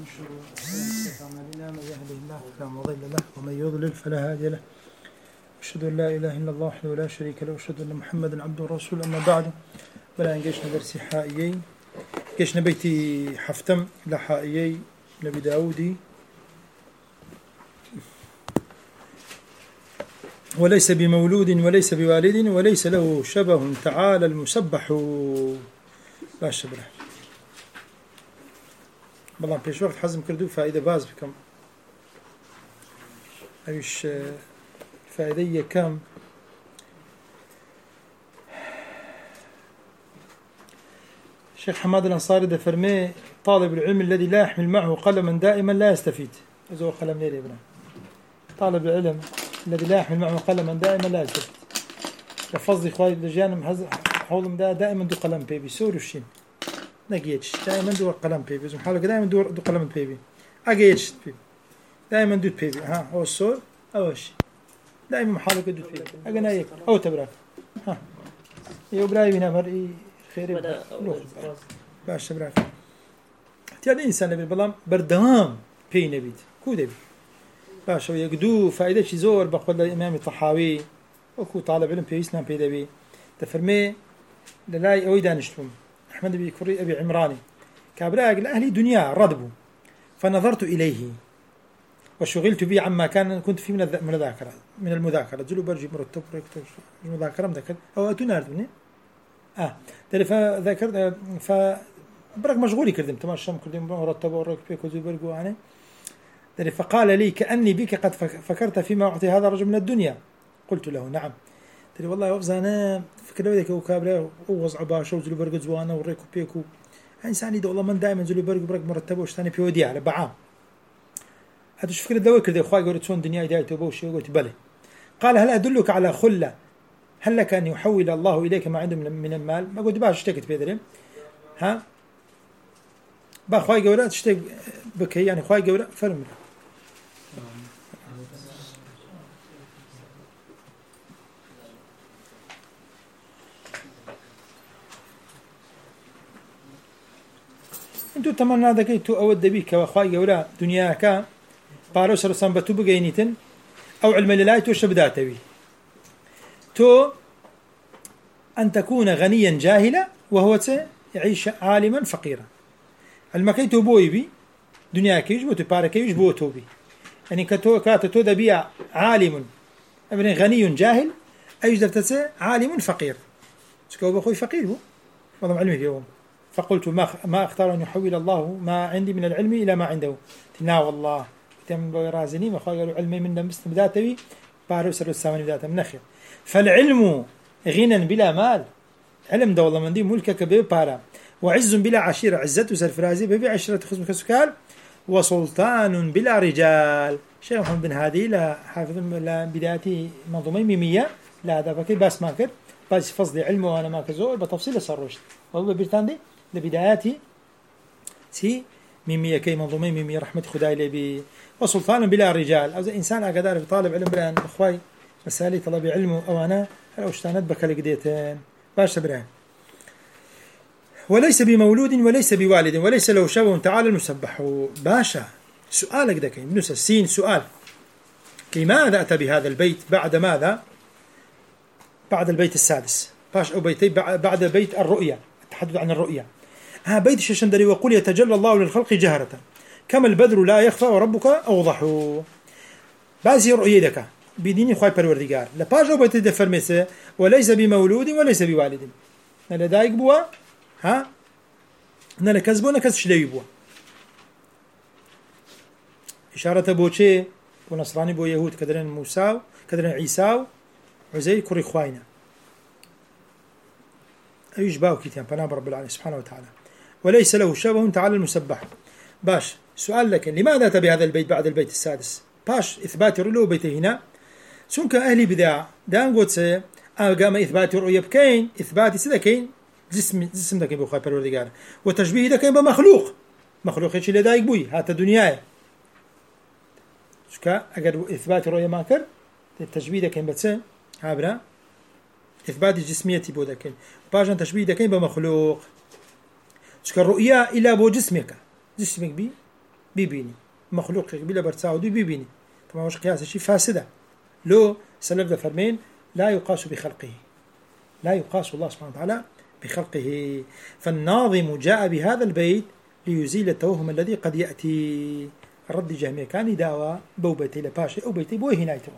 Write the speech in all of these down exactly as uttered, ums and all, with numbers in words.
شرور أعمالنا من يهده الله فلا مضل له ومن يضلل فلا هادي له. أشهد أن لا إله إلا الله وحده لا شريك له وأشهد أن محمدا عبده ورسوله. أما بعد بلا نجيشنا درسي حائيين جيشنا بيتي حفتم لحائيي نبي داودي وليس بمولود وليس بوالد وليس له شبه تعالى المسبح باش بره بلان بيش وقت حزم كردو فائدة باز بكم ايش فائدة كم الشيخ حماد الأنصاري ده فرمي طالب العلم الذي لا يحمل معه قلما دائما لا يستفيد. إذا قلم ليه ابنه طالب العلم الذي لا يحمل معه قلما دائما لا يستفيد. لفظي خوالي بلجانم حولهم ده دائما دو قلم بيبي سوري وشين نجيتش دائما دو قلم بيبي زم حالك دائما دو دو قلم بيبي أجيتش بيبي دائما دو بيبي ها هو السور أول شيء دائما حالك دو بيبي أجنايك أو تبرك ها يبراي بنا مرئي خير باش تبرك تيادي إنسان نبي بلام بردام بي نبيت كو دبي باش هو يقدو فائدة شي زور بقول الإمام الطحاوي وكو طالب علم بيسنا بي دبي تفرمي للاي أوي دانشتهم أحمد بن كري أبي عمراني كابراء الأهلي دنيا ردبوا فنظرت إليه وشغلت به عما كان كنت فيه من المذاكرة من المذاكرة جلو برجي مرتب ركتب المذاكرة مذاكر أو أتناردني آه تلف ذاكر ف برك مشغولي كردم تمام الشام كردم مرتب ورك بيكو زي برجو يعني تلف فقال لي كأني بك قد فكرت فيما أعطي هذا الرجل من الدنيا. قلت له نعم. تري والله وزانا فكرة ذيك وكابرة ووضع باشا وزلو برق زوانا وريكو بيكو إنساني ده والله من دائما زلو برق برق مرتبه وشتاني بيودي على بعام هادوش فكرة دواء كده أخوي قلت شون دنيا دايته بوشي قلت بلى. قال هل أدلك على خلة هل لك أن يحول الله إليك ما عنده من المال؟ ما قلت باش اشتكت بيدري ها بأخوي قولات اشتك بك يعني أخوي قولات فرم انتو تمنى ذاك تو اود بيك واخوي ولا دنياك باروس رسم بتو بغينيتن او علم لا تو شبداتوي تو ان تكون غنيا جاهلا وهو يعيش عالما فقيرا. علمك تو بويبي دنياك يجبو تبارك يجبو توبي يعني كتو كاتو دبيع عالم ابن غني جاهل ايجدر تسه عالم فقير سكو بخوي فقير هو والله علمي اليوم. فقلت ما ما اختار ان يحول الله ما عندي من العلم الى ما عنده. لا والله تم رازني ما قالوا علمي من مسلم ذاتي باروس الرسامي ذاته من اخر. فالعلم غنى بلا مال علم ده والله من دي ملكك ببارا وعز بلا عشيره عزته سرفرازي ببي عشره خصم كسكال وسلطان بلا رجال. شيخ محمد بن هادي لا حافظ لا بدايتي منظومه ميميه لا هذا فكي بس ما كر بس فصلي علمه وانا ما كزول بتفصيل صرشت والله بيرتاندي لبداياتي سي ميمية كي منظومين ميمية رحمة خداي لبي وسلطان بلا رجال أو إنسان أقدر في طالب علم بران أخوي مسالي طلب علمه أو أنا هل أشتانت بكالقديتين باش بران وليس بمولود وليس بوالد وليس له شبه تعالى المسبح باشا. سؤالك ده كين بنوس السين سؤال لماذا أتى بهذا البيت بعد ماذا بعد البيت السادس باش أو بيتي بعد بيت الرؤيا التحدث عن الرؤيا. ها بيت الشندري وقل يتجلى الله للخلق جهرة كما البدر لا يخفى وربك أوضح. بازي رؤية دكا بديني خواي پروردگار لباجو بيت دفرمسه وليس بمولود وليس بوالد نلا دايق بوا ها نلا كذبو نكذ شلوي بوا إشارة بوچه ونصراني بو يهود كدرن موسى كدرن عيسى عزير كوري خواينا أيش باو كتير بنام رب العالمين سبحانه وتعالى وليس له شبه تعالى المسبح. باش سؤال لك لماذا أتى بهذا البيت بعد البيت السادس؟ باش إثبات الرؤية بيته هنا سونك أهلي بداع دان قلت سي أقام إثبات الرؤية بكين إثبات سيدا كين جسم جسم ده كين بخاي پروردگار وتشبيه ده كين بمخلوق مخلوق يشي لدايق بوي هات الدنيا سونك أقر إثبات الرؤية ما كر التشبيه ده كين بتسي هابنا إثبات الجسمية بودكين باجن تشبيه دكين بمخلوق شك الرؤيا إلى بو جسمك جسمك بي ببيني مخلوق بلا برتساودي ببيني طبعا وش قياس شيء فاسدة لو سلف فرمين لا يقاس بخلقه لا يقاس الله سبحانه وتعالى بخلقه. فالناظم جاء بهذا البيت ليزيل التوهم الذي قد يأتي. الرد جهمية كان دعوة بو بيتي لباشي أو بيتي بو هنايته.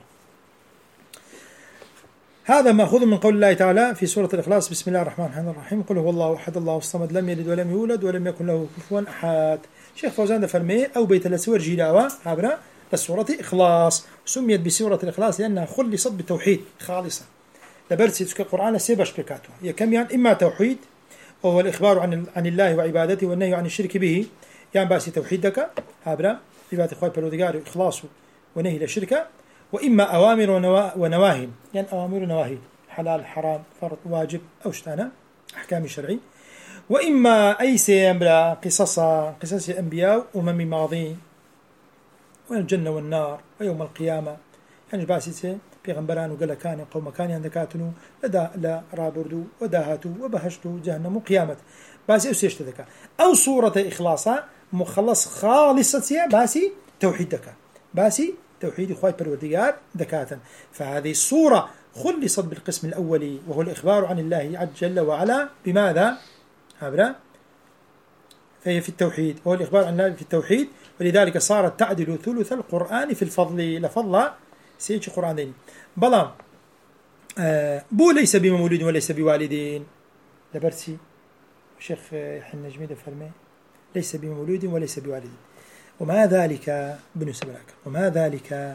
هذا مأخوذ من قول الله تعالى في سورة الإخلاص بسم الله الرحمن الرحيم قل هو الله أحد الله الصمد لم يلد ولم يولد ولم يكن له كفوا أحد. شيخ فوزان فرمي أو بيت لسور جيلاوة عبر لسورة إخلاص سميت بسورة الإخلاص لأنها خلصت بالتوحيد خالصة لبرسي تسكى القرآن سيبش بكاته هي كم يعني إما توحيد وهو الإخبار عن عن الله وعبادته والنهي عن الشرك به يعني باسي توحيدك عبر عبادة إخوة بالودقار إخلاص ونهي للشركة وإما أوامر ونواهي يعني أوامر ونواهي حلال حرام فرض واجب أو شتانا أحكام شرعي وإما أي سيمبرا قصص قصص الأنبياء وأمم ماضين والجنة والنار ويوم القيامة يعني باسي بيغمبران وقال كان قوم كان عندكاتنو لدا لا رابردو وداهاتو وبهشتو جهنم وقيامة باسي أسيشت ذكا أو صورة إخلاصا مخلص خالصة باسي توحيدك باسي توحيد إخوة البروديار ذكاتا. فهذه الصورة خلصت بالقسم الأولي وهو الإخبار عن الله عز جل وعلا بماذا؟ هابرا فهي في التوحيد وهو الإخبار عن الله في التوحيد ولذلك صارت تعدل ثلث القرآن في الفضل لفضل سيج قرآنين بلام آه بو ليس بمولود وليس بوالدين لبرسي الشيخ يحيى النجمي فرمي ليس بمولود وليس بوالدين وما ذلك بن سبراك وما ذلك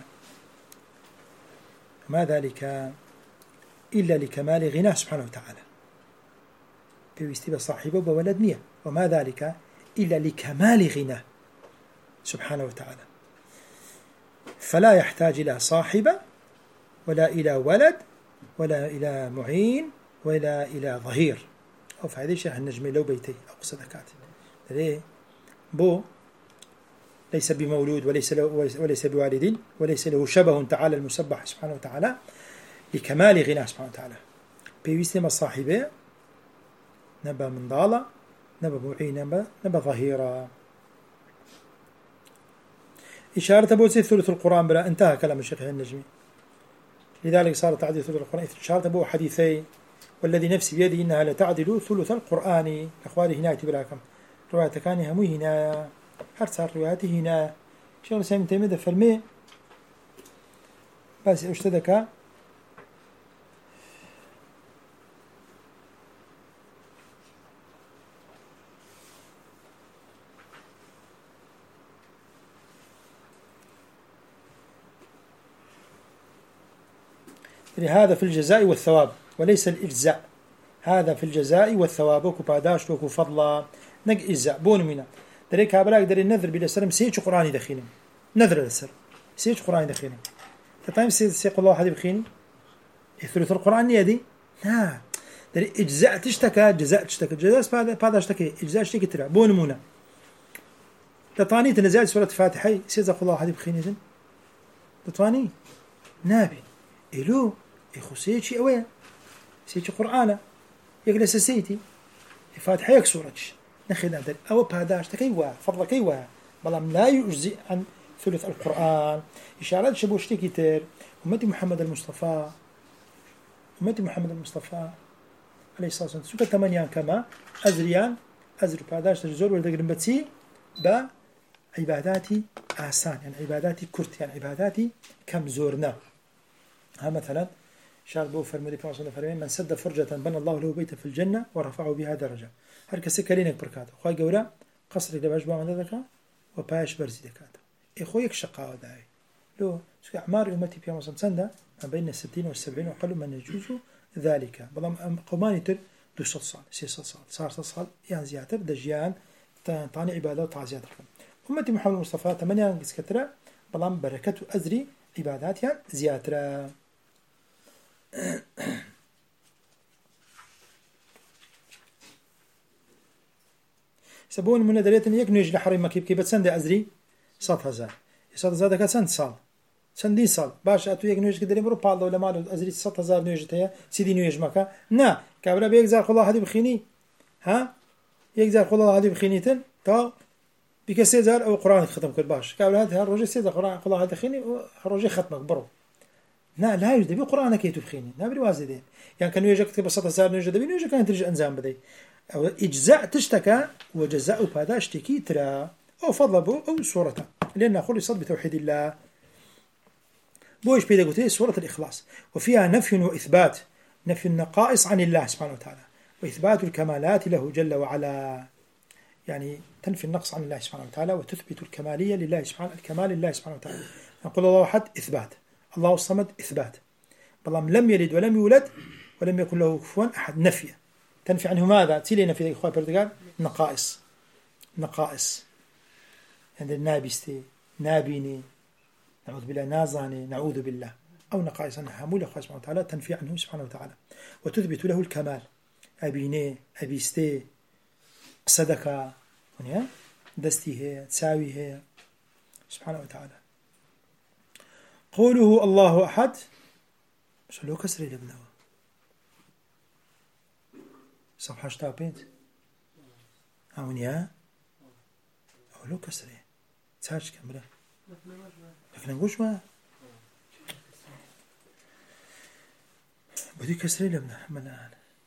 وما ذلك إلا لكمال غناه سبحانه وتعالى بيستيب صاحبه بولد نية وما ذلك إلا لكمال غناه سبحانه وتعالى فلا يحتاج إلى صاحبة ولا إلى ولد ولا إلى معين ولا إلى ظهير. أو في هذه الشيء النجمي لو بيتي أو صدقات ليه بو ليس بمولود وليس له وليس بوالد وليس له شبه تعالى المسبح سبحانه وتعالى لكمال غناه سبحانه وتعالى بيويس لما صاحبه نبى من ضالة نبى معين نبى نبى ظهيرا. إشارة أبو سيد ثلث القرآن بلا انتهى كلام الشيخ النجمي لذلك صار تعديل ثلث القرآن. إشارة أبو حديثي والذي نفسي بيده إنها لتعدل ثلث القرآن أخواني هنا بلاكم رواية كان همو هنا هر صار روايته هنا شيخ الإسلام ابن تيمية فرمي بس اشتدك هذا في الجزاء والثواب وليس الإجزاء هذا في الجزاء والثواب وكو باداش وكو فضلا نق إجزاء بون منا دريك هابلاك دري النذر بلا سلام سيج قرآني دخيني نذر للسر سيج قرآني دخيني تطيم سيد سيق الله حد بخيني ثلث القرآن يدي لا دري إجزاء تشتكى جزاء تشتكى جزاء هذا هذا اشتكى إجزاء اشتكى ترى بون منا تطاني تنزل سورة الفاتحة سيد الله حد بخيني تطاني نابي إلو إخو سيج أويا سيج قرآن يجلس سيتي الفاتحة يكسرش نخذ هذا أو بهداش تكيوا فضل كيوا بلام لا يجزئ عن ثلث القرآن إشارات شبوشتي كتير أمتي محمد المصطفى أمتي محمد المصطفى عليه الصلاة والسلام سوكا ثمانيان كما أزريان أزر بهداش تجزور والدقرن بتسي با عباداتي آسان يعني عباداتي كرت يعني عباداتي كم زورنا ها مثلا شار بو فرمودي في عصر الفرمين من سد فرجة بنى الله له بيتا في الجنة ورفعه بها درجة هر كسي كلينك بركاته خواهي قولا قصري لباش بامن ذكا وباش برزي دكاته إخويك شقاء داعي لو سوى أعمار أمتي في عصر سنة ما بين الستين والسبعين وقالوا من يجوز ذلك بضم قوماني تر دو ست صال سي ست صال صار ست صال يعني زياتر دجيان تاني عبادة وتعزيات رقم أمتي محمد المصطفى ثمانية قس كترة بضم بركة أزري عبادات يعني زياتر سبون من دريتني يك نيج لحريم مكيب كي بتسند أزري صات هزار صات هزار دكا سند صال سندين صال باش أتو يك نيج كدري برو بالله ولا مالو أزري صات هزار نيج تيا سيدي نيج مكا نا كابلا بيجزار خلا هذي بخيني ها يجزار خلا هذي بخينيتن تا بك سيزار أو قرآن ختم كل باش قالوا هذا الرجل سيزار قرآن قل هذا خيني الرجل ختمك برو لا لا يوجد بقرآن كي تبخيني لا بالوازدين يعني كانوا يجك بساطة سار نوجد بينه يجك كانت ترجع أنزام بدي أو إجزاء تشتكى وجزاء بهذا اشتكي ترى أو فضل بو أو سورة لأن خلصت بتوحيد الله بوش بيدا قلت سورة الإخلاص وفيها نفي وإثبات نفي النقائص عن الله سبحانه وتعالى وإثبات الكمالات له جل وعلا يعني تنفي النقص عن الله سبحانه وتعالى وتثبت الكمالية لله سبحانه الكمال لله سبحانه وتعالى نقول الله أحد إثبات الله الصمد إثبات بالله لم يلد ولم يولد ولم يكن له كفوا أحد نفي تنفي عنه ماذا تيلي نفي إخوة برتقال نقائص نقائص عند يعني النابستي نابيني نعوذ بالله نازاني نعوذ بالله أو نقائص عنها مولى الله سبحانه وتعالى تنفي عنه سبحانه وتعالى وتثبت له الكمال أبيني أبيستي قصدك دستي هي تساوي هي سبحانه وتعالى قوله الله أحد مش له كسر لابنه صفحة شتابينت أونيا أو له كسر تساوي كامرة لكن نقولش ما بدي كسر لابنه ملان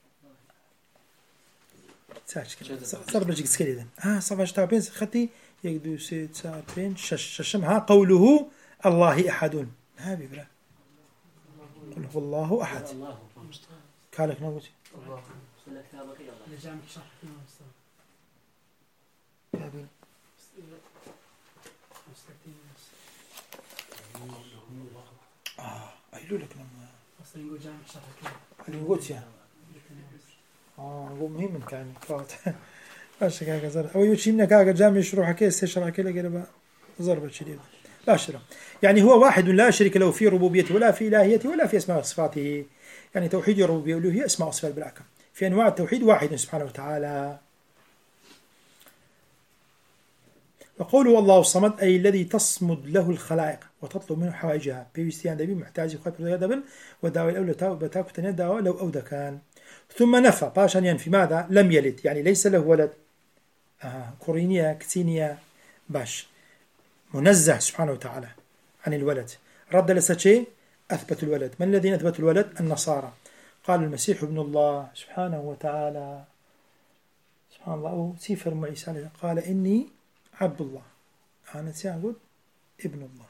صار بجيك سكري إذن ها صفحة شتابين خطي يقدو سيد سابين شش ششم ها قوله الله أحد ها بيبرا قل هو الله أحد كالك نقولي الله لجامك شرح كابين آه أيلو لك لما أصلا يقول جامك شرح كيف يقول يا آه هو مهم كان فات باش كاكا زر أو يوشيمنا كاكا جامع يشروح كي استشرع كي لقى ضربة شديدة باشرة يعني هو واحد لا شريك له في ربوبيته ولا في إلهيته ولا في أسماء وصفاته يعني توحيد الربوبية والألوهية أسماء وصفات بالأحكام في أنواع التوحيد واحد سبحانه وتعالى وقوله الله الصمد أي الذي تصمد له الخلائق وتطلب منه حوائجها بيستيان دبي محتاج يخاطب دبل وداوي الأولى تاو بتاكو تنين داوى لو أودا كان ثم نفى باشا ينفي ماذا لم يلد يعني ليس له ولد آه كورينيا كتينيا باش منزه سبحانه وتعالى عن الولد رد لساتشي أثبت الولد من الذين أثبت الولد النصارى قال المسيح ابن الله سبحانه وتعالى سبحان الله سيفر معيسى قال إني عبد الله أنا سأقول ابن الله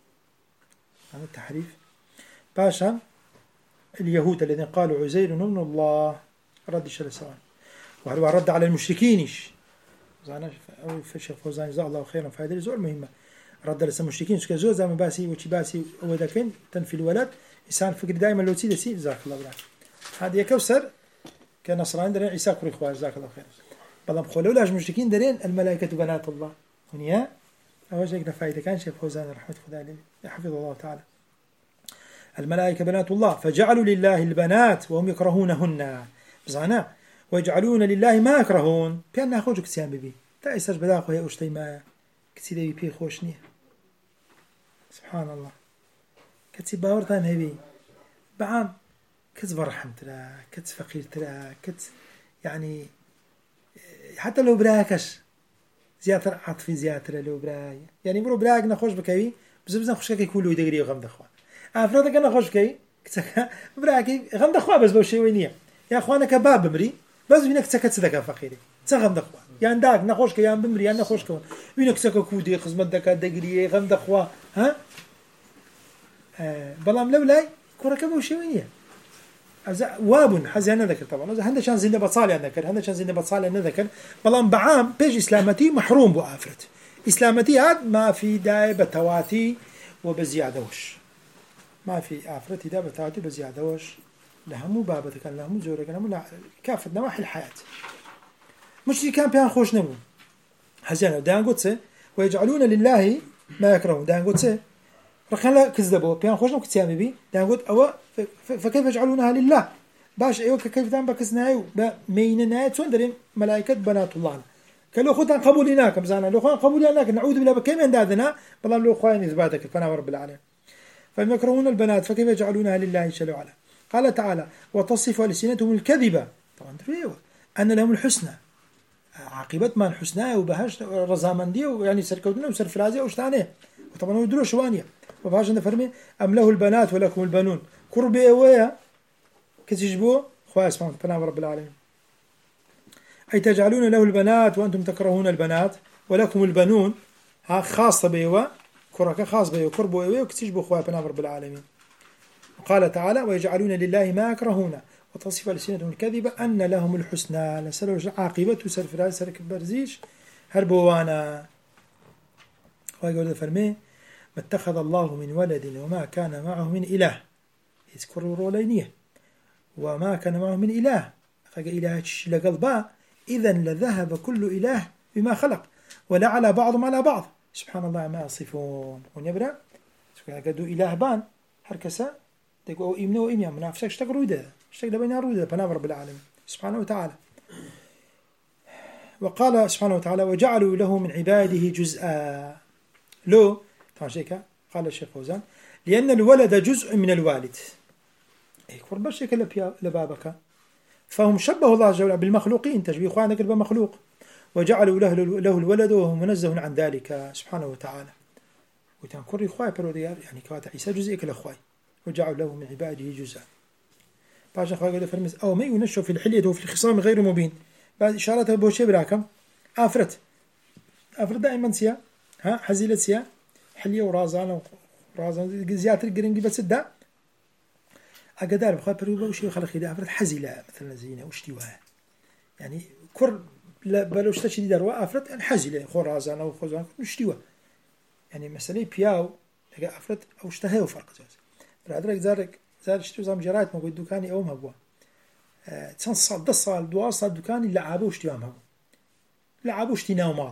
هذا التحريف باشا اليهود الذين قالوا عزير ابن الله رد شل سواء وهل رد على المشركينش زانا أو فشيخ فوزان جزاه الله خيرا فهذه زور مهمة رد على المشركين شكل زور زي ما باسي وشي باسي وذاكين تنفي الولد إنسان فكر دائما لو تسيد سي جزاك الله خير هذه كوسر كنصراني درين عيسى كوري خوار جزاك الله خير بلام خلوا لاج مشركين درين الملائكة بنات الله هنيا أوجهك فائدة كان شيخ فوزان رحمة الله عليه حفظ الله تعالى الملائكة بنات الله فجعلوا لله البنات وهم يكرهونهن بزعنا ويجعلون لله ما يكرهون بأن أخوجك كسيان ببي تأسج بداخل يا أشتي ما كسيدي بي خوشني سبحان الله كتسي باورتان هبي بعام كتس برحم ترى كتس فقير ترى كتس يعني حتى لو براكش زيادة عاطفي زيادة لو براي يعني برو براك نخوش بكوي بزاف بزاف خوش كي كله يدقري وغم دخوان أفراد كنا خوش كي كتسك براكي غم دخوان بس بوشي وينيا يا أخوانا كباب بمري بس وينك تسكت صدق فقيري تسغم دخوان يعني داك نخوش كي يعني بمري يعني نخوش كون وينك تسك كودي خزمت دكا دقري غم دخوان ها آه بلام لولاي كورا كبوشي وينيا واب حزين ذكر طبعا هذا شان زين بتصالي ذكر هذا شان زين بتصالي ذكر بلام بعام بيج إسلامتي محروم بأفرت إسلامتي هاد ما في داي بتواتي وبزيادة وش ما في أفرت دا بتواتي بزيادة وش لهم بابتك لهم زورك لهم لا كافة نواحي الحياة مش كان بيان خوش نبو حزين دان قدسه ويجعلون لله ما يكرهون دان قدسه رخنا كذبوا بيان خوش نبو كتيامي بي دان قد أو فكيف يجعلونها لله باش ايوه كيف دام بكسنايو ميننا تندرين ملائكه بنات الله كلو خدان قبولنا كم زانا لو خدان قبولنا نعوذ بالله بكيف عندنا بالله لو خوين اثباتك كنا رب العالمين فيكرهون البنات فكيف يجعلونها لله جل وعلا قال تعالى وتصف ألسنتهم الكذبه طبعا ايوه ان لهم الحسنى عاقبت من حسناه وبهاش رزامندية ويعني سركوتنا وسرفرازية وشتانه وطبعا يدروا شوانية وبهاش نفرمي أم له البنات ولكم البنون قربي ويا كتجبو خواه اسمه تنام رب العالمين أي تجعلون له البنات وأنتم تكرهون البنات ولكم البنون ها خاصة بيوا كرك خاص بيوا قربوا ويا وكتجبو خواه تنام رب العالمين. وقال تعالى ويجعلون لله ما يكرهون وتصف ألسنتهم الكذبة أن لهم الحسنى لسلوا عاقبة سرفراز سرك برزيش هربوانا. ويقول فرمي ما اتخذ الله من ولد وما كان معه من إله يذكروا رولينيه وما كان معه من إله فإله لقلبا إذا لذهب كل إله بما خلق ولا على بعضهم على بعض سبحان الله ما يصفون. ونبرا قدوا إله بان هركسا تقول إمنا وإميا منافسك اشتغلوا ده اشتغل بين روده بنام رب العالمين سبحانه وتعالى. وقال سبحانه وتعالى وجعلوا له من عباده جزءا لو طبعا شيكا قال الشيخ فوزان لأن الولد جزء من الوالد يكبر بشيك لبابك فهم شبه الله جل وعلا بالمخلوقين تشبيه خوانك بالمخلوق وجعلوا له, له الولد وهو منزه عن ذلك سبحانه وتعالى. وتنكر إخوائي بروديار يعني كواتا عيسى جزء كالأخوائي وجعلوا له من عباده جزءا. بعض أخوائي قال فرمز أو ما ينشأ في الحلية وفي الخصام غير مبين بعد إشاراتها بوشي براكم آفرت آفرت دائما سيا ها حزيلة سيا حلية ورازان ورازان زيادة الجرينجي بس الدا أقدر بخاطر بريبا وشي خلق خيدا آفرت حزيلة مثلا زينة وشتيوها يعني كر بلوش تشديد دروا آفرت يعني حزيلة خرازان أو خزان وشتيوها يعني مثلا بياو لقى آفرت أو اشتهى وفرق جاز بعدك زارك زار اشتري زام جرات ما قد دكاني أو ما هو تسان صال ده صال دوا صال دكاني لعبوا اشتيام هو لعبوا اشتينا ومال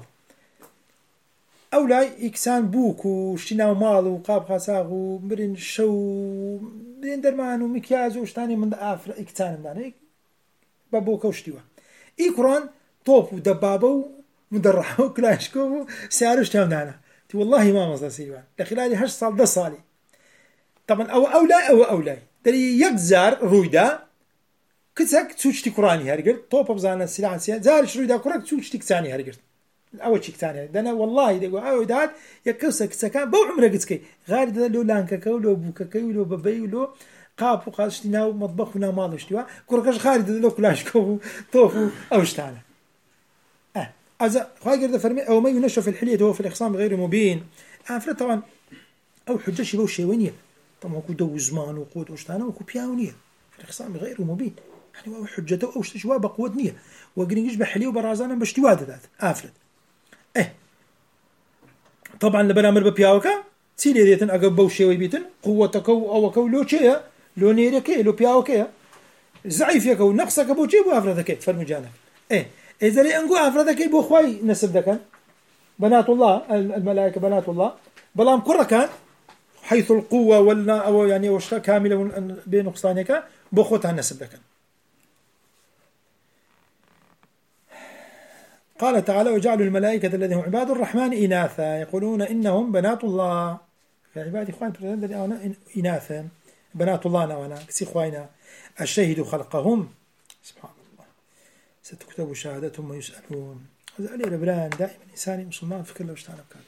أو لا إكسان بوك واشتينا ومال وقاب خاساغ ومرين شو برين درمان ومكياج واشتاني من آفر إكسان داني بابوك واشتيوا إيكران طوب ودبابة ومدرعه وكلاشكو سعر اشتيام دانا والله ما مصدر سيوان لخلال هش صال ده صالي طبعا أو أولاي أو أولاي دري يجزار رويدا كتسك تسوتشتي قراني هرجر طوب بزانا السلاح سيا زارش رويدا قرك تسوتشتي كتاني هرجر أول شيء كتاني ده أنا والله ده أو داد يكسك سكان بو عمرك كتكي غير ده لو لانك كولو بوككي ولو ببي ولو قاب وقاشتنا ومطبخ ونا مالشتوا قركش خارج ده لو كلاشكو طوفو أوشتانا آه أذا خاجر ده فرمي أو ما ينشأ في الحلية هو في الإخصام غير مبين أفرد طبعا أو حجة بو شيوانية طبعا كو دو زمان وقوت وشتانا وكو بياونية في الإخصام غير مبين يعني هو حجته أو شتشوا بقوة نية وقرينيش بحليه وبرازانا بشتواد ذات أفرد إيه طبعا لبنامر ببياوكا تسيلي ديتن أقب بوشيوي بيتن قوتك أو كو لو شيء لو نيرك لو بياوكا زعيف يكو نقصك بوشي بو أفردك فرمجانك إيه إذا لي أنقو أفردك بو خواي نسب دكان بنات الله الملائكة بنات الله بلام كرة كان حيث القوة ولا أو يعني وشتا كاملة بين نقصانك بخوتها النسب دكان. قال تعالى وجعلوا الملائكة الذين هم عباد الرحمن إناثا يقولون إنهم بنات الله يا عبادي إخوان إناثا بنات الله نوانا كسي إخواننا الشهد خلقهم سبحان الله ستكتب شهادتهم ويسألون هذا علي ربلان دائما إنساني مسلمان في كل وشتانا بكات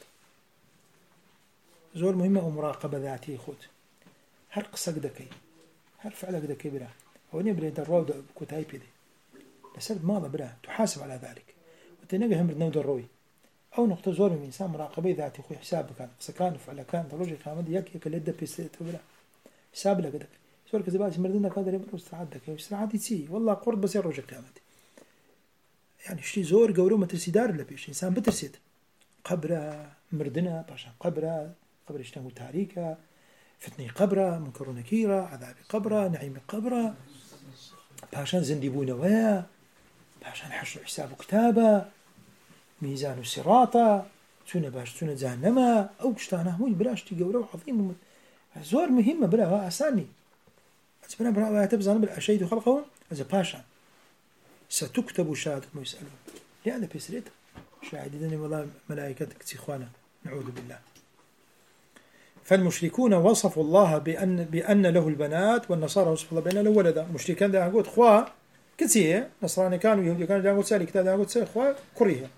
زور مهمة ومراقبة ذاتي خود هر قصة دكي هر فعل دكي بلا هو نبري دروده بكتاي بيدي لسبب ماذا بلا تحاسب على ذلك وتنجح من نود الروي أو نقطة زور من إنسان مراقبة ذاتي خوي حساب كان سكان فعل كان دروجي كامل يك يك اللي دبي بلا حساب لك دك زور كذبات مردنا قادر يبرو استعدك واستعد تسي والله قرب بس يروج كامل يعني شتي زور جورو ما ترسي دار ولا بيش إنسان بترسيد قبره مردنا باشا قبره قبر اشتهوا تاريكا فتني قبره منكر نكيرة عذاب قبره نعيم قبره باشان زنديبون ويا باشان حشر حساب كتابه ميزان الصراطة سنة باش سنة جهنم أو كشتانه هو بلاشتي جورو عظيم زور مهمة بلا أساني أتبنا بلا تبزان بالأشيد خلقهم إذا باشان ستكتب شهادتهم ويسألون لأن بيسريت شاهدين والله ملائكتك تخوانا نعوذ بالله. فالمشركون وصفوا الله بأن بأن له البنات والنصارى وصفوا الله بأن له ولدا مشركان ده يقول خوا كتير نصراني كانوا يهودي كانوا جاءوا سالي كتاب جاءوا سالي إخوة كريه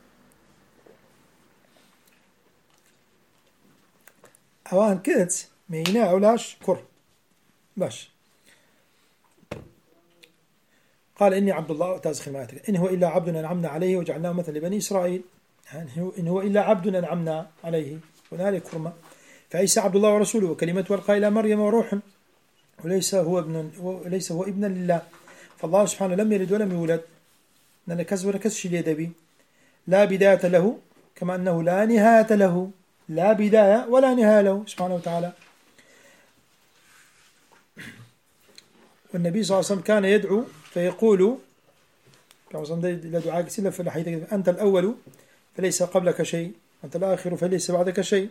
أوان كدت مينا أولاش كر باش قال إني عبد الله تازخ الماتك إن هو إلا عبد أنعمنا عليه وجعلناه مثل لبني إسرائيل إن هو إلا عبد أنعمنا عليه ونالي كرمة فعيسى عبد الله ورسوله وكلمته ألقى إلى مريم وروح وليس هو ابن وليس هو ابنا لله فالله سبحانه لم يلد ولم يولد نكز ولا كز شيء يدبي لا بداية له كما أنه لا نهاية له لا بداية ولا نهاية له سبحانه وتعالى. والنبي صلى الله عليه وسلم كان يدعو فيقول كما صلى إلى دعاء كثير في الحديث أنت الأول فليس قبلك شيء أنت الآخر فليس بعدك شيء.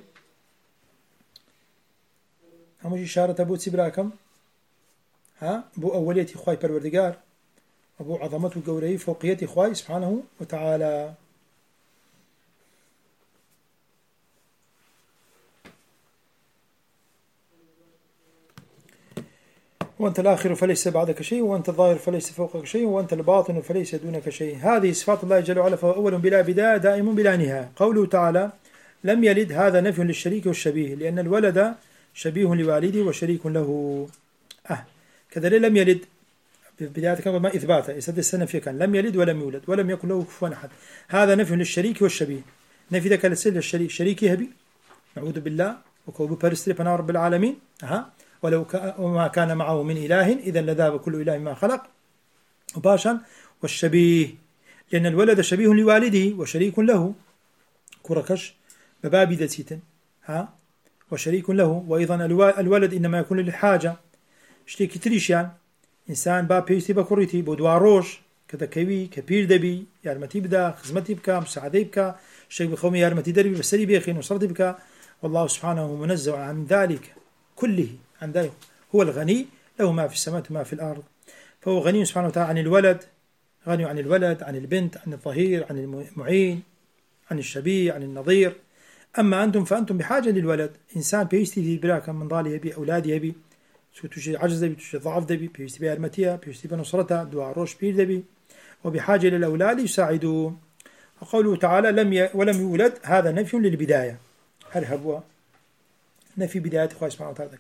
همش إشارة أبو تبراكم ها بو أولية إخوائي پروردگار أبو عظمته وجوري فوقية إخوائي سبحانه وتعالى. وأنت الآخر فليس بعدك شيء وأنت الظاهر فليس فوقك شيء وأنت الباطن فليس دونك شيء. هذه صفات الله جل وعلا فهو أول بلا بداية دائم بلا نهاية. قوله تعالى لم يلد هذا نفي للشريك والشبيه لأن الولد شبيه لوالده وشريك له. أه كذلك لم يلد بداية كان ما إثباته يسد السنة في كان لم يلد ولم يولد ولم يكن له كفوا أحد. هذا نفي للشريك والشبيه نفي ذاك للسل الشريك شريك يهبي نعوذ بالله وكوب برستري فنا رب العالمين أها ولو ما كان معه من إله إذا لذاب كل إله ما خلق وباشا. والشبيه لأن الولد شبيه لوالده وشريك له كركش بباب دسيت ها وشريك له. وأيضا الولد إنما يكون للحاجة شتيك تريشان إنسان باب بيستي بكوريتي بودواروش كذا كوي كبير دبي يارمتي بدا خدمتي بك مساعدتي بك شيء بخومي يارمتي دربي بسري بيخين وصرتي بك والله سبحانه منزه عن ذلك كله عن ذلك هو الغني له ما في السماوات وما في الأرض فهو غني سبحانه وتعالى عن الولد غني عن الولد عن البنت عن الظهير عن المعين عن الشبيه عن النظير. أما أنتم فأنتم بحاجة للولد إنسان بيستي في براك من ضالي يبي أولاد يبي شو تشي عجز دبي تشي ضعف دبي بيستي بأرمتيها بيستي بنصرتها دعاء روش بير دبي وبحاجة للأولاد يساعدوه. وقوله تعالى لم ي... ولم يولد هذا نفي للبداية هل هو نفي بداية الله سبحانه وتعالى.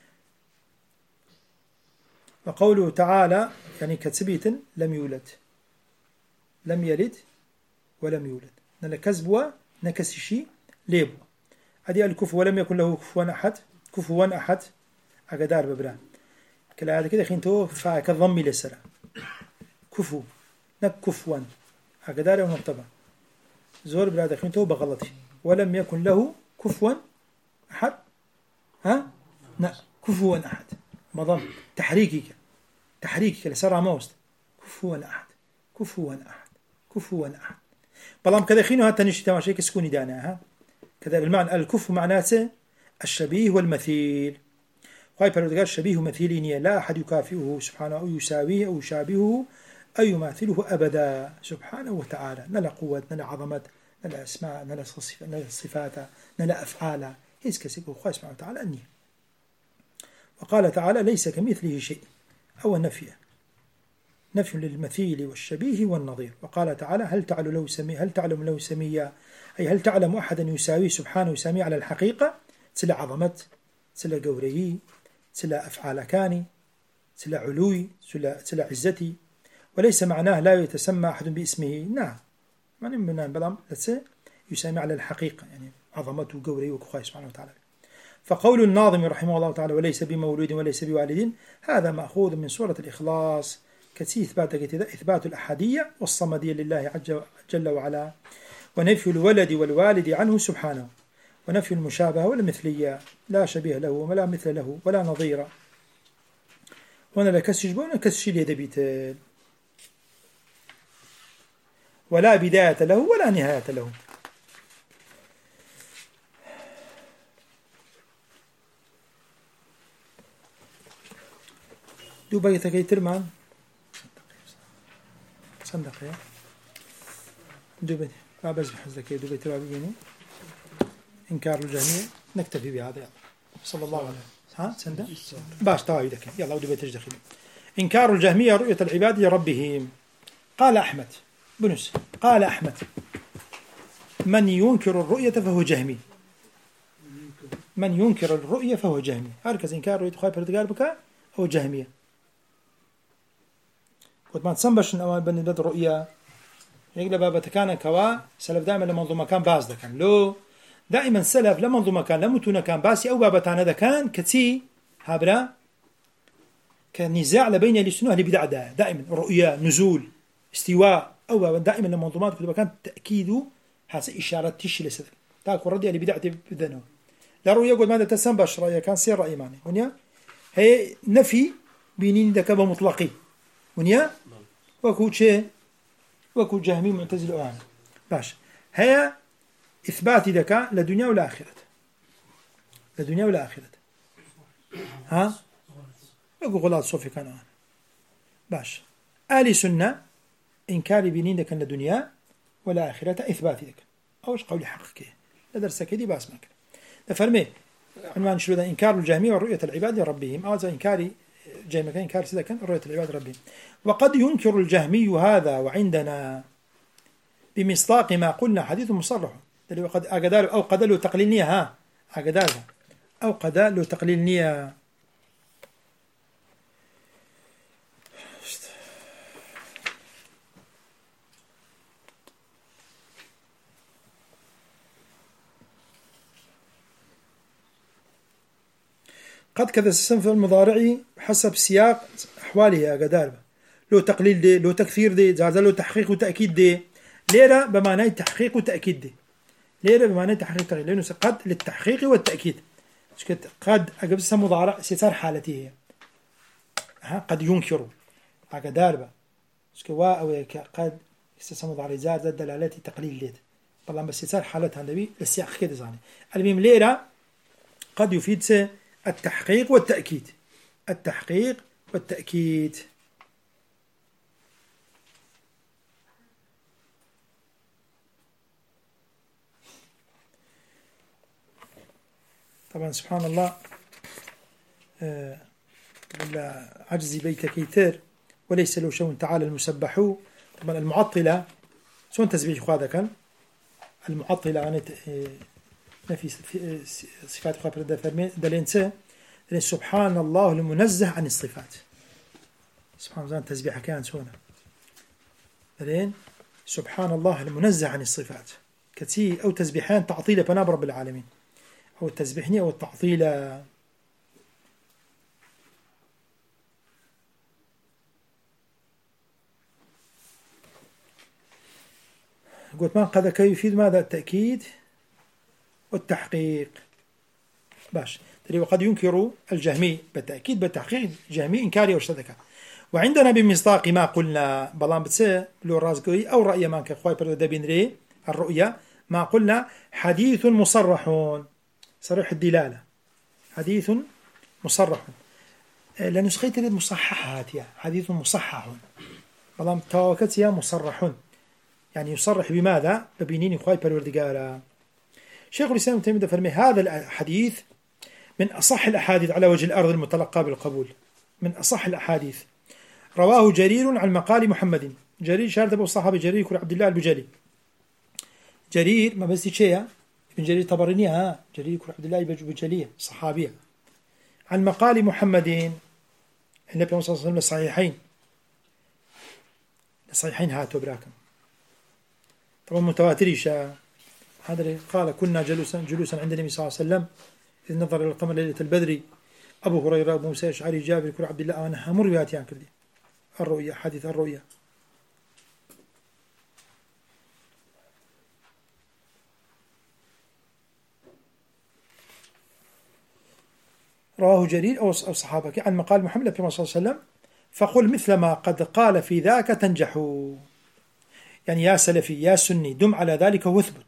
وقوله تعالى يعني كتسبيت لم يولد لم يلد ولم يولد نكذبوا نكسشي ليبوا هذه الكفو ولم يكن له كفوا أحد كفوا أحد أقدار ببرا كلا هذا كده خينتو فكضمي للسرع كفو نك كفوا أقدار ونقطبة زور بلا خينتو بغلطي ولم يكن له كفوا أحد ها لا كفوا أحد مضم تحريكك تحريكك لسرع موست كفوا أحد كفوا أحد كفوا أحد بلام كذا خينو هات نشي تماشي كسكوني دانا ها كذا المعنى الكفو معناته الشبيه والمثيل. خاي بردقال الشبيه مثيلين لا أحد يكافئه سبحانه أو يساويه أو يشابهه أو يماثله أبدا سبحانه وتعالى. نلا قوة نلا عظمة نلا أسماء نلا صفات نلا أفعال هيس كسبه خاي سبحانه وتعالى أني. وقال تعالى ليس كمثله شيء أو النفي نفي للمثيل والشبيه والنظير. وقال تعالى هل تعلم له سميا هل تعلم له سميا أي هل تعلم أحدا يساويه سبحانه يسامي على الحقيقة سلا عظمت سلا قوري سلا أفعال كاني سلا علوي سلا, سلا عزتي. وليس معناه لا يتسمى أحد باسمه نعم معنى من بلام يسامي على الحقيقة يعني عظمته قوري وكخاي سبحانه وتعالى. فقول الناظم رحمه الله تعالى وليس بمولود وليس بوالد هذا مأخوذ من سورة الإخلاص كتسي إثبات إثبات الأحدية والصمدية لله جل وعلا ونفي الولد والوالد عنه سبحانه ونفي المشابهة والمثلية لا شبيه له ولا مثل له ولا نظير. وانا لكسش بونا كسش لي دبيت ولا بداية له ولا نهاية له. دوبي تكي ترمان صندق يا دوبي بابز بحزك يا دوبي تبع بيني إنكار الجهمية نكتفي بهذا يلا صلى الله عليه ها سنده باش طايدك يلا ودوبي تجدخل إنكار الجهمية رؤية العباد لربهم. قال أحمد بنس قال أحمد من ينكر الرؤية فهو جهمي. من ينكر الرؤية فهو جهمي. هركز إنكار رؤية خواهي بردقار بك هو جهمية. قلت ما تصنبش أن بني بد الرؤية يقول بابا كان كوا سلف دائما لمنظومة كان باز ده كان لو دائما سلف لمنظومة كان لمتونا كان باسي أو بابا تانا ده كان كتي هابرا كنزاع لبين السنة اللي بدع ده دائما رؤية نزول استواء أو بابا دائما لمنظومات كتب كان تأكيده هذا إشارة تشي لسه تاكل ردي اللي بدع بدنه لا رؤية قد ماذا تسنبش رأي كان سير رأي معني ونيا هي نفي بينين ده كبا مطلقي ونيا وكو شيء وكو جهمي معتزل أعلى باش هي إثبات ذكاء لدنيا والآخرة لدنيا والآخرة ها وكو غلط صوفي كان أعلى باش آل سنة إنكار بينين ذكاء لدنيا والآخرة إثبات ذكاء أوش قولي حقك لدرسة كذي باس ماك فرمي عنوان شو ذا إنكار الجهمية ورؤية العباد لربهم أو ذا إنكاري جاي مكان إنكار سيدا كان رؤية العباد ربهم. وقد ينكر الجهمي هذا وعندنا بمصداق ما قلنا حديث مصرح وقد أقدر أو قد له تقليل نية ها أقدر أو قد له تقليل نية قد كذا الصنف المضارعي حسب سياق أحواله أقدار له تقليل دي له تكثير دي زاد له تحقيق وتأكيد دي ليرة بمعنى تحقيق وتأكيد دي ليرة بمعنى تحقيق وتأكيد لأنه قد للتحقيق والتأكيد قد أقبل سم مضارع ستار حالته هي ها قد ينكر أقدار با سكوا أو قد سم مضارع زاد زاد دلالتي تقليل ليت طبعا بس ستار حالتها النبي السياق كده زاني المهم ليرة قد يفيد سه التحقيق والتأكيد التحقيق والتأكيد طبعا سبحان الله آه عجزي بيت كيتر وليس له شون تعالى المسبح. طبعا المعطلة شون تسبيح خواذا كان المعطلة عن نفي صفات خواذا دلينسه سبحان الله المنزه عن الصفات. سبحان الله تسبيح كان سونا دلين سبحان الله المنزه عن الصفات كتي أو تسبيحان تعطيل بناب رب العالمين أو التسبيحني أو التعطيل. قلت ما قد كي يفيد ماذا التأكيد والتحقيق باش تري وقد ينكر الجهمي بالتأكيد بالتحقيق جهمي إنكاري وشتدك. وعندنا بمصداق ما قلنا بلان بتسه لو رازقوي أو رأي ما كخواي برد بينري الرؤية ما قلنا حديث مصرح صريح الدلالة حديث مصرح لأنه سخيت المصححات يا حديث مصحح بلان تواكت يا مصرح يعني يصرح بماذا ببينين خواي برد شيخ الإسلام تيمية فرمي هذا الحديث من أصح الأحاديث على وجه الأرض المتلقى بالقبول من أصح الأحاديث. رواه جرير عن مقال محمد جرير شارد أبو الصحابي جرير كل عبد الله البجلي جرير ما بس شيء ابن جرير طبراني ها جرير كل عبد الله البجلي صحابية عن مقال محمد النبي صلى الله عليه وسلم الصحيحين الصحيحين هاتوا براكم طبعا متواتر شا هذا قال كنا جلوسا جلوسا عند النبي صلى الله عليه وسلم إذ نظر إلى القمر ليلة البدر أبو هريرة أبو موسى الأشعري جابر كل عبد الله أنا همر بهاتيان كردي الرؤيا حديث الرؤيا. رواه جرير أو الصحابة عن مقال محمد صلى الله عليه وسلم فقل مثل ما قد قال في ذاك تنجحوا يعني يا سلفي يا سني دم على ذلك واثبت.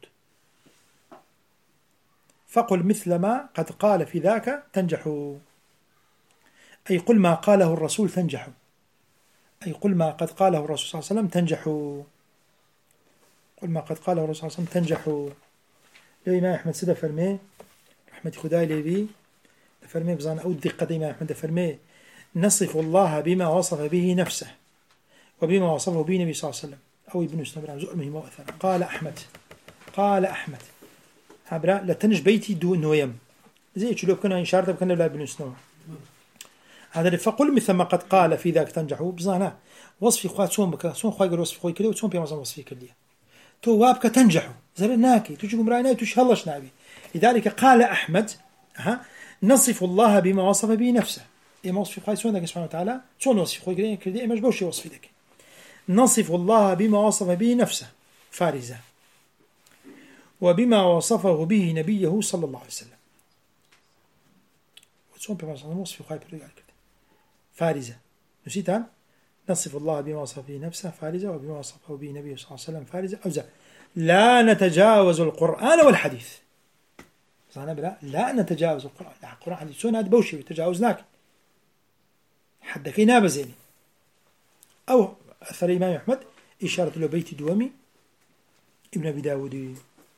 فقل مثل ما قد قال في ذاك تنجحوا أي قل ما قاله الرسول تنجحوا أي قل ما قد قاله الرسول صلى الله عليه وسلم تنجحوا قل ما قد قاله الرسول صلى الله عليه وسلم تنجحوا. الإمام أحمد سيدة فرمي رحمة خداي ليبي فرمي بزان أو الدقة إمام أحمد فرمي نصف الله بما وصف به نفسه وبما وصفه به النبي صلى الله عليه وسلم أو ابن سنبرا زؤمه مؤثرا. قال أحمد قال أحمد هبرا لتنج بيتي دو نويم زي شلوب كنا إشارة بكنا لا ابن سنبرا هذا فقل مثل ما قد قال في ذاك تنجحوا بزانا وصفي خوات سون بك سون خوي قال وصفي خوي كلي وسون بيما وصفي كلي تو وابك تنجحوا زرناكي تجي مراينا تشهلش نابي. لذلك قال أحمد ها نصف الله بما وصف به نفسه إما وصف خوي سون ذاك سبحانه وتعالى سون وصف خوي كلي كلي إما جبوش وصف ذاك نصف الله بما وصف به نفسه فارزة وبما وصفه به نبيه صلى الله عليه وسلم وسون بيما وصف خوي كلي فارزة نسيتها نصف الله بما وصف به نفسه فارزة وبما وصفه به نبيه صلى الله عليه وسلم فارزة أوزع لا نتجاوز القرآن والحديث بلا لا نتجاوز القرآن لا القرآن حديث سون هذا بوشي تجاوزناك حدك نابزيني أو أثر الإمام أحمد إشارة له بيت دومي ابن أبي داود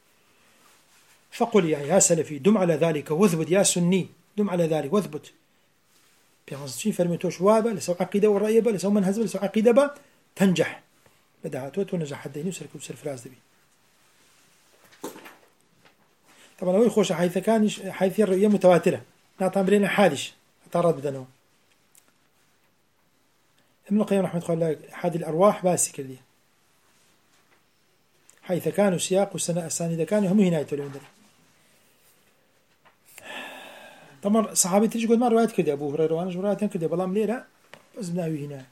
فقل يعني يا سلفي دم على ذلك واثبت يا سني دم على ذلك واثبت بيغنصين فرميتوش وابا لسو عقيدة والرأي با لسو منهز با لسو عقيدة با تنجح بدعاتوت ونجح الديني وسرك وسر فراز دبي. طبعا هو يخوش حيث كان حيث الرؤية متواترة نعطان برينا حادش اعتراض بدنه ابن القيم رحمه الله قال حاد الأرواح باسي كلية حيث كانوا سياق والسنة الساندة كانوا هم هنا يتولون دري. طبعا صحابي تيجي يقول ما روايات كده أبو هريرة وأنا روايات كده بلام ليلة بس بناوي هنا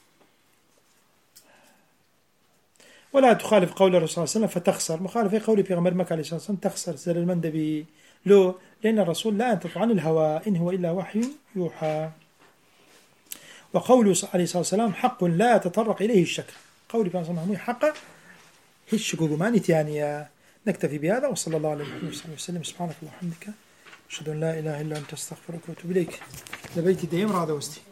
ولا تخالف قول الرسول صلى الله عليه وسلم فتخسر مخالفة قول بيغمر مكة عليه الصلاة والسلام تخسر سر المندبي لو لأن الرسول لا ينطق عن الهوى إن هو إلا وحي يوحى. وقوله عليه الصلاة والسلام حق لا يتطرق إليه الشك قول بيغمر مكة حق هيش شكوكماني تيانية. نكتفي بهذا وصلى الله عليه وسلم سبحانك اللهم وبحمدك أشهد أن لا إله إلا أنت أستغفرك وأتوب إليك. لبيتي ديم راضي وستي